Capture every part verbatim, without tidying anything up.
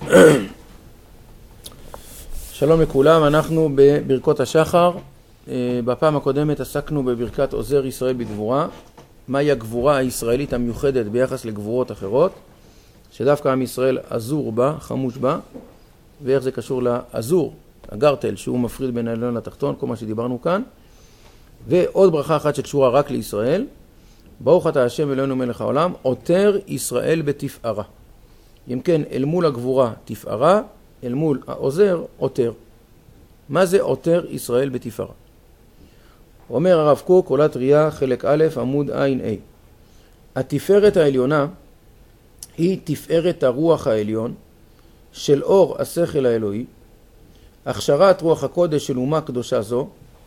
שלום לכולם, אנחנו בברכות השחר. בפעם הקודמת עסקנו בברכת עוזר ישראל בגבורה. מהי הגבורה הישראלית המיוחדת ביחס לגבורות אחרות, שדווקא עם ישראל עזור בה, חמוש בה, ואיך זה קשור לעזור, הגרטל, שהוא מפריד בין העליון לתחתון, כל מה שדיברנו כאן. ועוד ברכה אחת שקשורה רק לישראל, ברוך אתה השם אלוהינו מלך העולם, עוטר ישראל בתפארה. אם כן, אל מול הגבורה תפארה, אל מול העוזר עוטר. מה זה עוטר ישראל בתפארה? אומר הרב קוק, עולת ראייה, חלק א', עמוד עין A. התפארת העליונה היא תפארת הרוח העליון של אור השכל האלוהי, הכשרת רוח הקודש של אומה קדושה זו,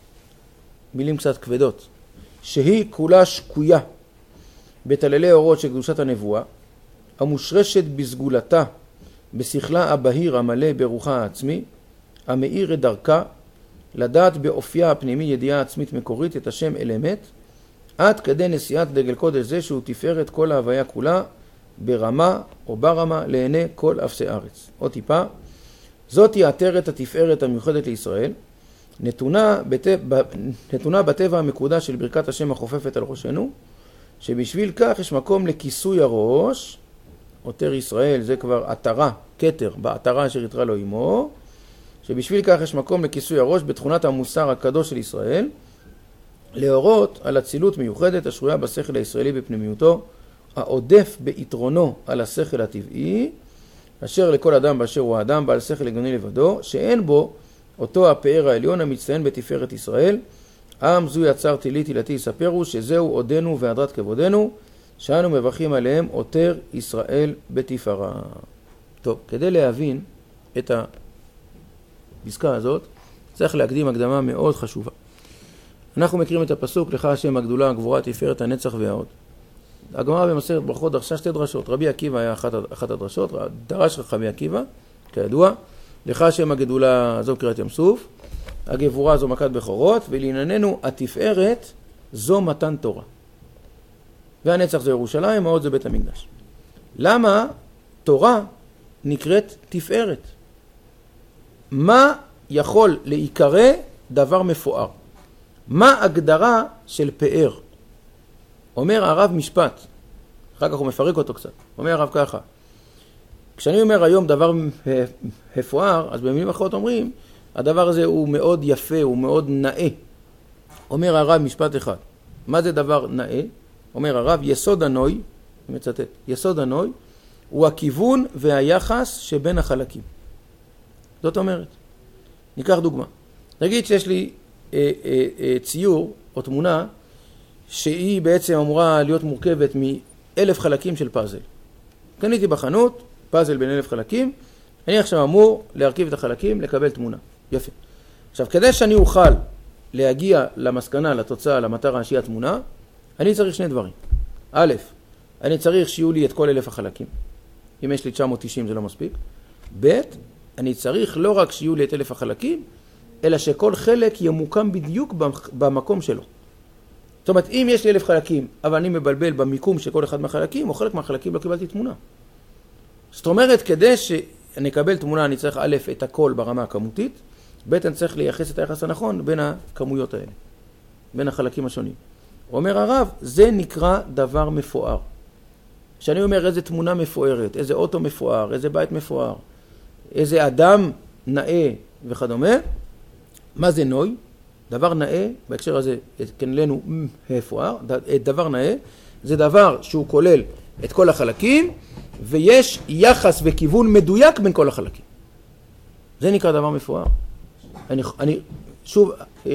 מילים קצת כבדות, שהיא כולה שקויה בתללי אורות של קדושת הנבואה, המושרשת בסגולתה, בשכלה הבהיר המלא ברוחה העצמי, המאיר את דרכה, לדעת באופייה הפנימי ידיעה עצמית מקורית את השם אל אמת, עד כדי נשיאת דגל קודש זה שהוא תפארת כל ההוויה כולה, ברמה או ברמה לעיני כל אפסי ארץ. עוד טיפה, זאת היא עטרת התפארת המיוחדת לישראל, נתונה, בטבע, נתונה בטבע המקודש של ברכת השם החופפת על ראשנו, שבשביל כך יש מקום לכיסוי הראש, עוטר ישראל, זה כבר עטרה, כתר, בעטרה אשר יתרה לו עמו, שבשביל כך יש מקום לכיסוי הראש בתכונת המוסר הקדוש של ישראל, להורות על אצילות מיוחדת השרויה בשכל הישראלי בפנימיותו, העודף ביתרונו על השכל הטבעי, אשר לכל אדם באשר הוא האדם בעל שכל הגיוני לבדו, שאין בו אותו הפאר העליון המצטיין בתפארת ישראל. עם זו יצר תהילי תהילתי יספרו, שזהו עודנו והדרת כבודנו, שאנו מברכים עליהם עוטר ישראל בתפארה. טוב, כדי להבין את הפסקה הזאת, צריך להקדים הקדמה מאוד חשובה. אנחנו מכירים את הפסוק, לך השם הגדולה, הגבורה, תפארת הנצח וההוד. הגמרא במסכת ברכות דרשה שתי דרשות. רבי עקיבא היה אחת, אחת הדרשות, דרש רבי עקיבא, כידוע, לך השם הגדולה זו קריאת ים סוף, הגבורה זו מכת בכורות, ולענייננו התפארת זו מתן תורה. והנצח זה ירושלים, ההוד זה בית המקדש. למה תורה נקראת תפארת? מה יכול להיקרא דבר מפואר? מה הגדרה של פאר? אומר הרב משפט, אחר כך הוא מפרק אותו קצת. אומר הרב ככה, כשאני אומר היום דבר מפואר, אז במילים אחרות אומרים, הדבר הזה הוא מאוד יפה, הוא מאוד נאה. אומר הרב משפט אחד, מה זה דבר נאה? אומר הרב, יסוד הנוי, אני מצטט, יסוד הנוי, הוא הכיוון והיחס שבין החלקים. זאת אומרת, ניקח דוגמה. נגיד שיש לי אה, אה, אה, ציור או תמונה, שהיא בעצם אמורה להיות מורכבת מאלף חלקים של פאזל. קניתי בחנות, פאזל בין אלף חלקים, אני עכשיו אמור להרכיב את החלקים, לקבל תמונה. יפה. עכשיו, כדי שאני אוכל להגיע למסקנה, לתוצאה, למטרה שהיא התמונה, אני צריך שני דברים. א', אני צריך שיהיו לי את כל אלף החלקים. אם יש לי תשע מאות תשעים זה לא מספיק. ב', אני צריך לא רק שיהיו לי את אלף החלקים, אלא שכל חלק ימוקם בדיוק במקום שלו. זאת אומרת, אם יש לי אלף חלקים, אבל אני מבלבל במיקום של כל אחד מהחלקים, או חלק מהחלקים לא קיבלתי תמונה. זאת אומרת, כדי שאני אקבל תמונה, אני צריך א' את הכל ברמה הכמותית, ב' אני צריך לייחס את היחס הנכון בין הכמויות האלה, בין החלקים השונים. אומר הרב, זה נקרא דבר מפואר. כשאני אומר איזה תמונה מפוארת, איזה אוטו מפואר, איזה בית מפואר, איזה אדם נאה וכדומה, מה זה נוי? דבר נאה, בהקשר הזה, כן לנו מפואר, דבר נאה, זה דבר שהוא כולל את כל החלקים, ויש יחס וכיוון מדויק בין כל החלקים. זה נקרא דבר מפואר. אני, אני שוב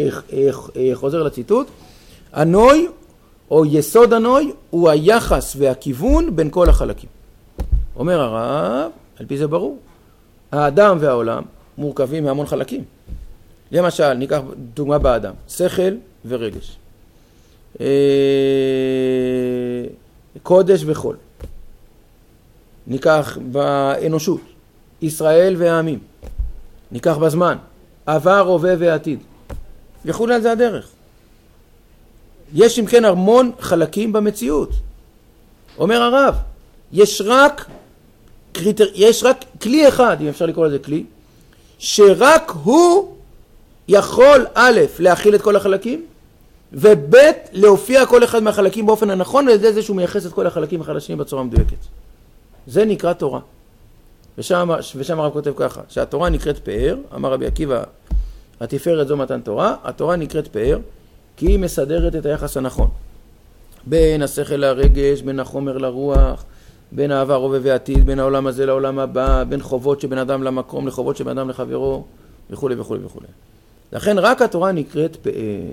חוזר לציטוט, הנוי או יסוד הנוי הוא היחס והכיוון בין כל החלקים. אומר הרב, על פי זה ברור, האדם והעולם מורכבים מהמון חלקים. למשל, ניקח דוגמה באדם, שכל ורגש, קודש וחול. ניקח באנושות, ישראל והעמים. ניקח בזמן, עבר, הווה ועתיד. וכולי על זה הדרך. יש אם כן המון חלקים במציאות. אומר הרב, יש רק קריטר... יש רק כלי אחד, אם אפשר לקרוא לזה כלי, שרק הוא יכול א', להכיל את כל החלקים, וב', להופיע כל אחד מהחלקים באופן הנכון, על ידי זה שהוא מייחס את כל החלקים החלשים בצורה מדויקת. זה נקרא תורה. ושם, ושם הרב כותב ככה, שהתורה נקראת פאר, אמר רבי עקיבא, התפארת זו מתן תורה, התורה נקראת פאר, כי היא מסדרת את היחס הנכון. בין השכל לרגש, בין החומר לרוח, בין העבר, הווה ועתיד, בין העולם הזה לעולם הבא, בין חובות שבין אדם למקום לחובות שבין אדם לחברו, וכו' וכו' וכו'. לכן רק התורה נקראת פאר.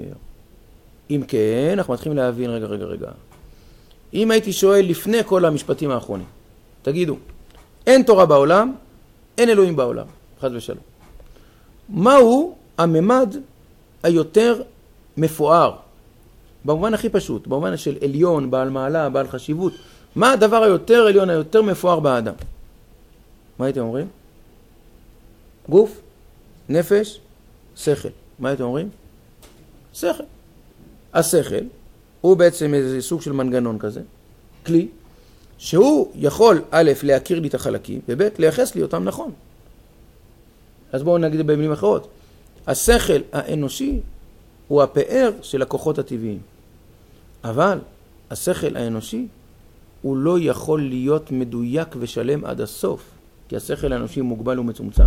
אם כן, אנחנו מתחילים להבין, רגע, רגע, רגע. אם הייתי שואל לפני כל המשפטים האחרונים, תגידו, אין תורה בעולם, אין אלוהים בעולם, חד ושלום. מהו הממד היותר מפואר? במובן הכי פשוט, במובן של עליון, בעל מעלה, בעל חשיבות. מה הדבר היותר עליון, היותר מפואר באדם? מה הייתם אומרים? גוף, נפש, שכל. מה הייתם אומרים? שכל. השכל הוא בעצם איזה סוג של מנגנון כזה, כלי, שהוא יכול א', להכיר לי את החלקים, וב', לייחס לי אותם נכון. אז בואו נגיד במילים אחרות. השכל האנושי הוא הפאר של הכוחות הטבעיים. אבל השכל האנושי הוא לא יכול להיות מדויק ושלם עד הסוף, כי השכל האנושי מוגבל ומצומצם.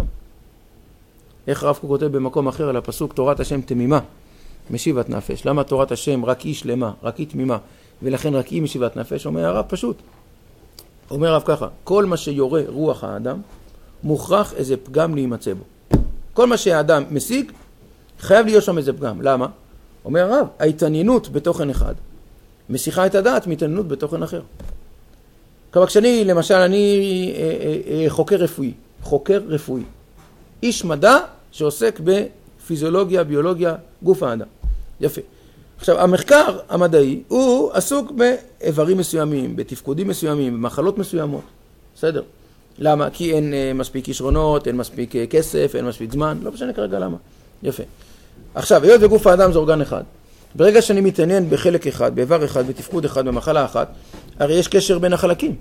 איך הרב קוק כותב במקום אחר על הפסוק תורת השם תמימה, משיבת נפש. למה תורת השם רק היא שלמה, רק היא תמימה, ולכן רק היא משיבת נפש? אומר הרב פשוט. אומר הרב ככה, כל מה שיורה רוח האדם, מוכרח איזה פגם להימצא בו. כל מה שהאדם משיג, חייב להיות שם איזה פגם. למה? אומר הרב, ההתעניינות בתוכן אחד, משיכה את הדעת מהתעניינות בתוכן אחר. כלומר, כשאני, למשל, אני אה, אה, אה, חוקר רפואי, חוקר רפואי, איש מדע שעוסק בפיזיולוגיה, ביולוגיה, גוף האדם. יפה. עכשיו, המחקר המדעי הוא עסוק באיברים מסוימים, בתפקודים מסוימים, במחלות מסוימות. בסדר. למה? כי אין אה, מספיק כישרונות, אין מספיק אה, כסף, אין מספיק זמן, לא משנה כרגע למה. יפה. עכשיו, היות וגוף האדם זה אורגן אחד, ברגע שאני מתעניין בחלק אחד, באיבר אחד, בתפקוד אחד, במחלה אחת, הרי יש קשר בין החלקים.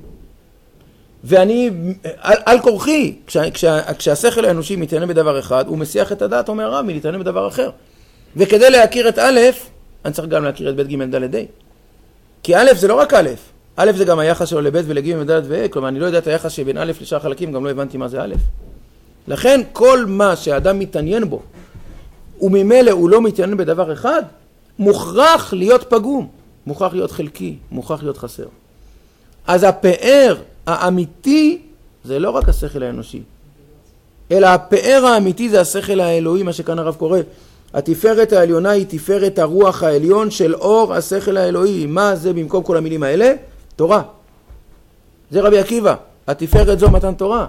ואני, על, על כורחי, כשה, כשה, כשהשכל האנושי מתעניין בדבר אחד, הוא מסיח את הדעת, אומר הרב, מלהתעניין בדבר אחר. וכדי להכיר את א', אני צריך גם להכיר את ב' ג' ד' ה'. כי א' זה לא רק א', א' זה גם היחס שלו לב' ולג' ד' וה', כלומר אני לא יודע את היחס שבין א' לשאר חלקים, גם לא הבנתי מה זה א'. לכן כל מה שהאדם מתעניין בו, וממילא הוא לא מתעניין בדבר אחד, מוכרח להיות פגום, מוכרח להיות חלקי, מוכרח להיות חסר. אז הפאר האמיתי זה לא רק השכל האנושי, אלא הפאר האמיתי זה השכל האלוהי, מה שכאן הרב קורא. התפארת העליונה היא תפארת הרוח העליון של אור השכל האלוהי. מה זה במקום כל המילים האלה? תורה. זה רבי עקיבא, התפארת זו מתן תורה.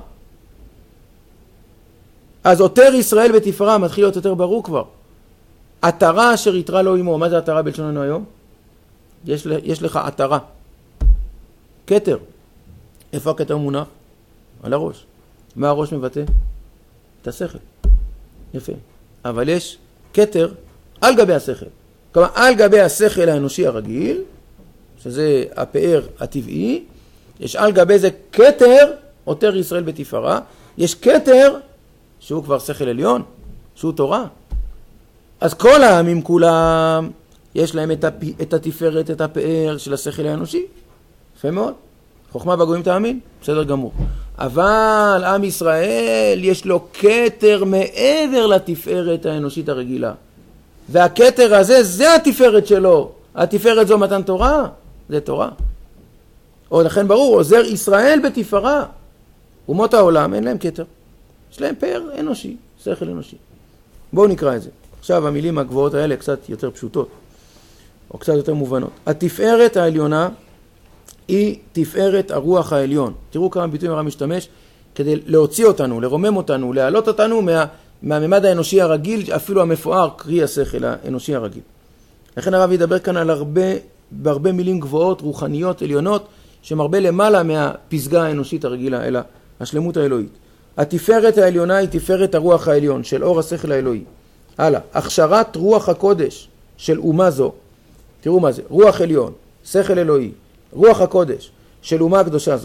אז עוטר ישראל בתפארה מתחיל להיות יותר ברור כבר. עטרה אשר יתרה לו עמו. מה זה עטרה בלשוננו היום? יש, יש לך עטרה. כתר. איפה הכתר מונח? על הראש. מה הראש מבטא? את השכל. יפה. אבל יש כתר על גבי השכל. כלומר, על גבי השכל האנושי הרגיל, שזה הפאר הטבעי, יש על גבי זה כתר, עוטר ישראל בתפארה, יש כתר שהוא כבר שכל עליון, שהוא תורה. אז כל העמים כולם, יש להם את, הפ... את התפארת, את הפאר של השכל האנושי. יפה מאוד. חוכמה בגויים תאמין, בסדר גמור. אבל עם ישראל יש לו כתר מעבר לתפארת האנושית הרגילה. והכתר הזה, זה התפארת שלו. התפארת זו מתן תורה, זה תורה. או לכן ברור, עוזר ישראל בתפארה. אומות העולם אין להם כתר. יש להם פאר אנושי, שכל אנושי. בואו נקרא את זה. עכשיו המילים הגבוהות האלה קצת יותר פשוטות, או קצת יותר מובנות. התפארת העליונה היא תפארת הרוח העליון. תראו כמה ביטויים הרב משתמש כדי להוציא אותנו, לרומם אותנו, להעלות אותנו מה, מהממד האנושי הרגיל, אפילו המפואר, קרי השכל האנושי הרגיל. לכן הרב ידבר כאן על הרבה, בהרבה מילים גבוהות, רוחניות, עליונות, שמרבה למעלה מהפסגה האנושית הרגילה, אלא השלמות האלוהית. התפארת העליונה היא תפארת הרוח העליון, של אור השכל האלוהי. הלאה, הכשרת רוח הקודש של אומה זו, תראו מה זה, רוח עליון, שכל אלוהי, רוח הקודש של אומה הקדושה זו,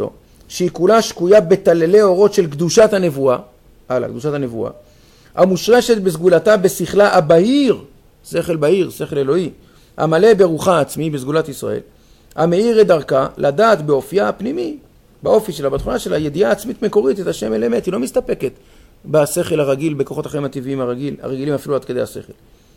שהיא כולה שקויה בתללי אורות של קדושת הנבואה, הלאה, קדושת הנבואה, המושרשת בסגולתה בשכלה הבהיר, שכל בהיר, שכל אלוהי, המלא ברוחה עצמי בסגולת ישראל, המאיר את דרכה לדעת באופייה הפנימי, באופי שלה, בתכונה שלה, ידיעה עצמית מקורית את השם אל אמת, היא לא מסתפקת בשכל הרגיל, בכוחות החיים הטבעיים הרגיל, הרגילים אפילו עד כדי השכל.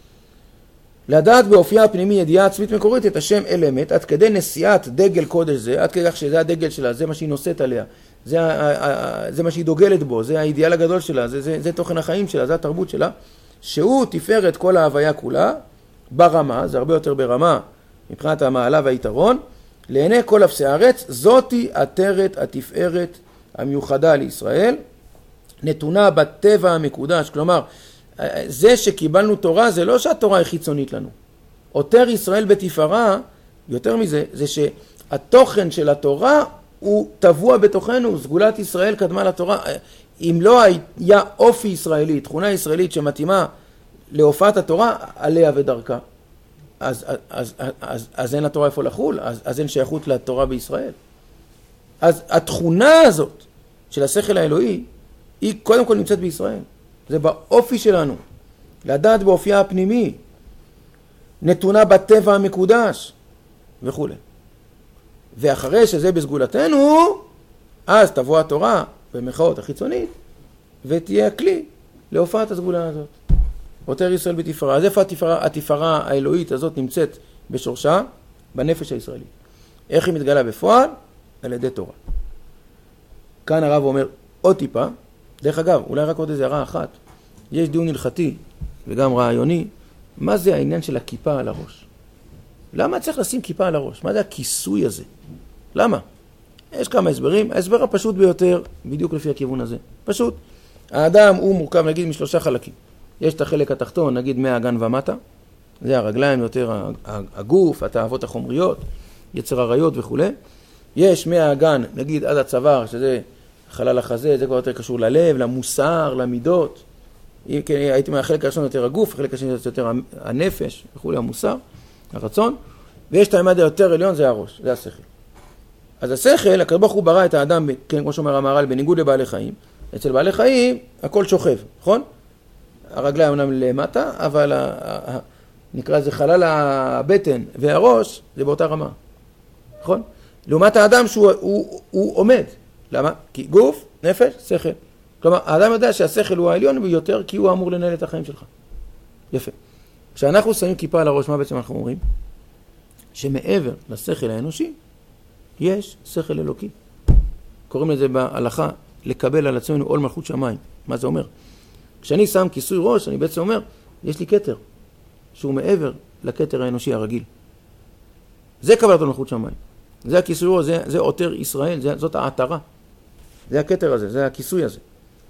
לדעת באופייה הפנימי ידיעה עצמית מקורית את השם אל אמת, עד כדי נשיאת דגל קודש זה, עד כדי כך שזה הדגל שלה, זה מה שהיא נושאת עליה, זה, זה מה שהיא דוגלת בו, זה האידיאל הגדול שלה, זה, זה, זה תוכן החיים שלה, זה התרבות שלה, שהוא תפארת כל ההוויה כולה, ברמה, זה הרבה יותר ברמה, מבחינת המעלה והיתרון, לעיני כל אפסי הארץ, זאתי עטרת התפארת המיוחדה לישראל, נתונה בטבע המקודש, כלומר, זה שקיבלנו תורה זה לא שהתורה היא חיצונית לנו. עוטר ישראל בתפארה, יותר מזה, זה שהתוכן של התורה הוא טבוע בתוכנו, סגולת ישראל קדמה לתורה. אם לא היה אופי ישראלי, תכונה ישראלית שמתאימה להופעת התורה, עליה ודרכה. אז, אז, אז, אז, אז אין לתורה איפה לחול, אז, אז אין שייכות לתורה בישראל. אז התכונה הזאת של השכל האלוהי, היא קודם כל נמצאת בישראל. זה באופי שלנו, לדעת באופייה הפנימי, נתונה בטבע המקודש וכו'. ואחרי שזה בסגולתנו, אז תבוא התורה במחאות החיצונית, ותהיה הכלי להופעת הסגולה הזאת. עוטר ישראל בתפארה. אז איפה התפארה, התפארה האלוהית הזאת נמצאת בשורשה? בנפש הישראלית. איך היא מתגלה בפועל? על ידי תורה. כאן הרב אומר עוד טיפה, דרך אגב, אולי רק עוד איזה הערה אחת. יש דיון הלכתי וגם רעיוני, מה זה העניין של הכיפה על הראש? למה צריך לשים כיפה על הראש? מה זה הכיסוי הזה? למה? יש כמה הסברים. ההסבר הפשוט ביותר, בדיוק לפי הכיוון הזה. פשוט. האדם הוא מורכב, נגיד, משלושה חלקים. יש את החלק התחתון, נגיד מהאגן ומטה. זה הרגליים, יותר הגוף, התאוות החומריות, יצר הריות וכו'. יש מהאגן, נגיד, עד הצוואר, שזה חלל החזה, זה כבר יותר קשור ללב, למוסר, למידות. אם כן, הייתי מהחלק הראשון יותר הגוף, החלק השני יותר הנפש וכו', המוסר, הרצון. ויש את הממד היותר עליון, זה הראש, זה השכל. אז השכל, הקדוש ברוך הוא ברא את האדם, כן, כמו שאומר המהר"ל, בניגוד לבעלי חיים. אצל בעלי חיים, הכל שוכב, נכון? הרגליים אומנם למטה, אבל ה, ה, נקרא זה חלל הבטן והראש, זה באותה רמה, נכון? לעומת האדם שהוא הוא, הוא עומד. למה? כי גוף, נפש, שכל. כלומר, האדם יודע שהשכל הוא העליון ביותר, כי הוא אמור לנהל את החיים שלך. יפה. כשאנחנו שמים כיפה על הראש, מה בעצם אנחנו אומרים? שמעבר לשכל האנושי, יש שכל אלוקי. קוראים לזה בהלכה, לקבל על עצמנו עול מלכות שמיים. מה זה אומר? כשאני שם כיסוי ראש, אני בעצם אומר, יש לי כתר, שהוא מעבר לכתר האנושי הרגיל. זה קבלת עול מלכות שמיים. זה הכיסוי ראש, זה, זה עוטר ישראל, זה, זאת העטרה. זה הכתר הזה, זה הכיסוי הזה.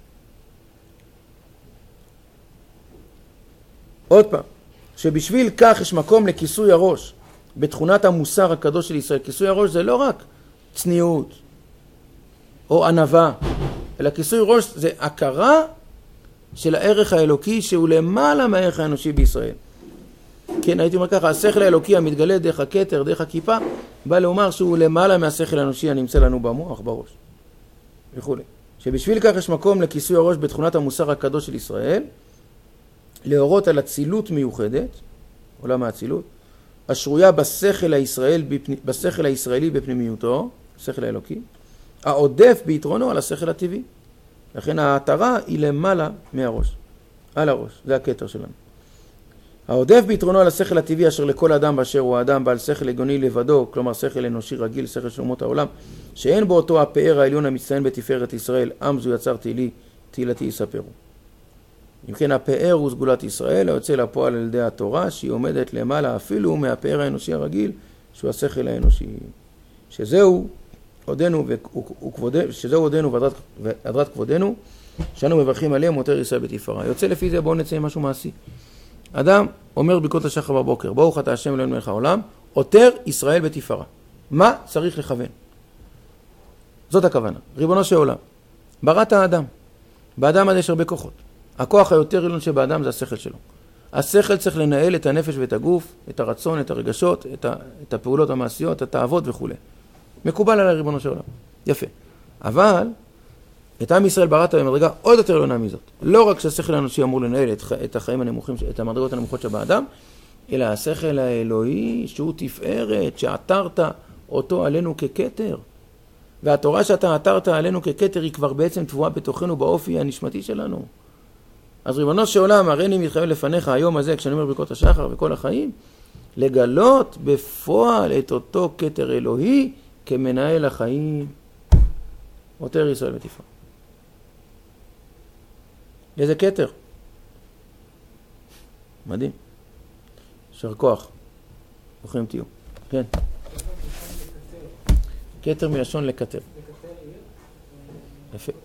עוד פעם, שבשביל כך יש מקום לכיסוי הראש, בתכונת המוסר הקדוש של ישראל. כיסוי הראש זה לא רק צניעות או ענווה, אלא כיסוי ראש זה הכרה של הערך האלוקי שהוא למעלה מהערך האנושי בישראל. כן, הייתי אומר ככה, השכל האלוקי המתגלה דרך הכתר, דרך הכיפה, בא לומר שהוא למעלה מהשכל האנושי הנמצא לנו במוח, בראש וכו'. שבשביל כך יש מקום לכיסוי הראש בתכונת המוסר הקדוש של ישראל, להורות על הצילות מיוחדת, עולם האצילות, השרויה בשכל הישראל, בשכל הישראלי בפנימיותו, השכל האלוקי, העודף ביתרונו על השכל הטבעי. לכן ההתרה היא למעלה מהראש, על הראש, זה הכתר שלנו. העודף ביתרונו על השכל הטבעי אשר לכל אדם באשר הוא האדם בעל שכל הגיוני לבדו, כלומר שכל אנושי רגיל, שכל של אומות העולם, שאין בו אותו הפאר העליון המצטיין בתפארת ישראל, עם זו יצרתי לי, תהילתי יספרו. אם כן, הפאר הוא סגולת ישראל, היוצא לפועל על ידי התורה, שהיא עומדת למעלה אפילו מהפאר האנושי הרגיל, שהוא השכל האנושי. שזהו עודנו, וכבודנו, שזהו עודנו והדרת כבודנו, שאנו מברכים עליהם עוטר ישראל בתפארה. יוצא לפי זה, בואו נצא עם משהו מעשי. אדם אומר ברכות השחר בבוקר, ברוך אתה השם אלוהינו מלך העולם, עוטר ישראל בתפארה. מה צריך לכוון? זאת הכוונה. ריבונו של עולם, בראת האדם. באדם הזה יש הרבה כוחות. הכוח היותר עליון שבאדם זה השכל שלו. השכל צריך לנהל את הנפש ואת הגוף, את הרצון, את הרגשות, את, ה, את הפעולות המעשיות, את התאוות וכו'. מקובל על הריבונו של עולם. יפה. אבל את עם ישראל בראת במדרגה עוד יותר עליונה מזאת. לא רק שהשכל האנושי אמור לנהל את, את החיים הנמוכים, את המדרגות הנמוכות שבאדם, אלא השכל האלוהי שהוא תפארת, שעתרת אותו עלינו ככתר. והתורה שאתה עתרת עלינו ככתר היא כבר בעצם תבואה בתוכנו באופי הנשמתי שלנו. אז ריבונו של עולם, הריני מתחייב לפניך היום הזה, כשאני אומר ברכות השחר וכל החיים, לגלות בפועל את אותו כתר אלוהי כמנהל החיים. עוטר ישראל ותפארת. איזה כתר. מדהים. שר כוח. ברוכים תהיו. כן. כתר מלשון לקטר. יפה.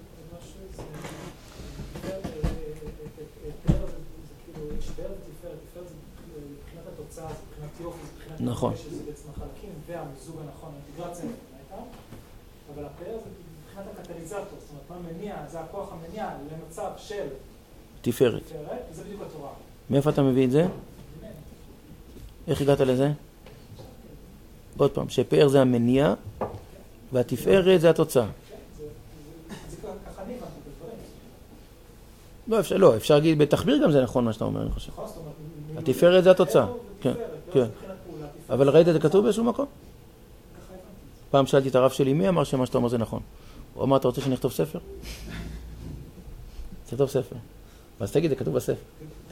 נכון. שזה בעצם החלקים והמיזוג הנכון, האינטגרציה הייתה, אבל הפאר זה מבחינת הקטליזטור, זאת אומרת, מה מניע, זה הכוח המניע למצב של תפארת. תפארת, וזה בדיוק התורה. מאיפה אתה מביא את זה? איך הגעת לזה? עוד פעם, שפאר זה המניע, והתפארת זה התוצאה. זה ככה אני הבנתי בדברים. לא, אפשר, לא, אפשר להגיד, בתחביר גם זה נכון מה שאתה אומר, אני חושב. התפארת זה התוצאה. כן, כן. אבל ראית את זה כתוב באיזשהו מקום? פעם שאלתי את הרב שלי, מי אמר שמה שאתה אומר זה נכון? הוא אמר, אתה רוצה שנכתוב ספר? תכתוב ספר. אז תגיד, זה כתוב בספר.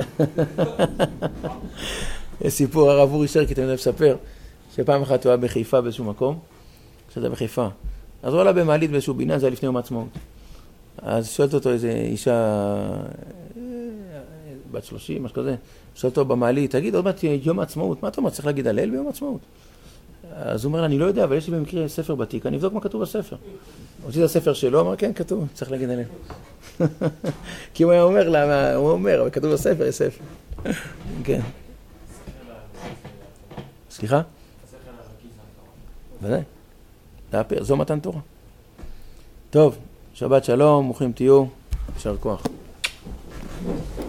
יש סיפור, הרב אורי שרקי תמיד מספר, שפעם אחת הוא היה בחיפה באיזשהו מקום, שזה בחיפה. אז הוא עלה במעלית באיזשהו בניין, זה היה לפני יום העצמאות. אז שואלת אותו איזו אישה בת שלושים, משהו כזה, שואלת אותו במעלית, תגיד, עוד מעט יום העצמאות, מה אתה אומר, צריך להגיד הלל ביום העצמאות? אז הוא אומר לה, אני לא יודע, אבל יש לי במקרה ספר בתיק, אני אבדוק מה כתוב בספר. הוציא את הספר שלו, אמר, כן, כתוב, צריך להגיד הלל. כי הוא היה אומר לה, הוא אומר, אבל כתוב בספר, יש ספר. כן. סליחה? ודאי. זו מתן תורה. טוב, שבת שלום, ברוכים תהיו, יישר כוח.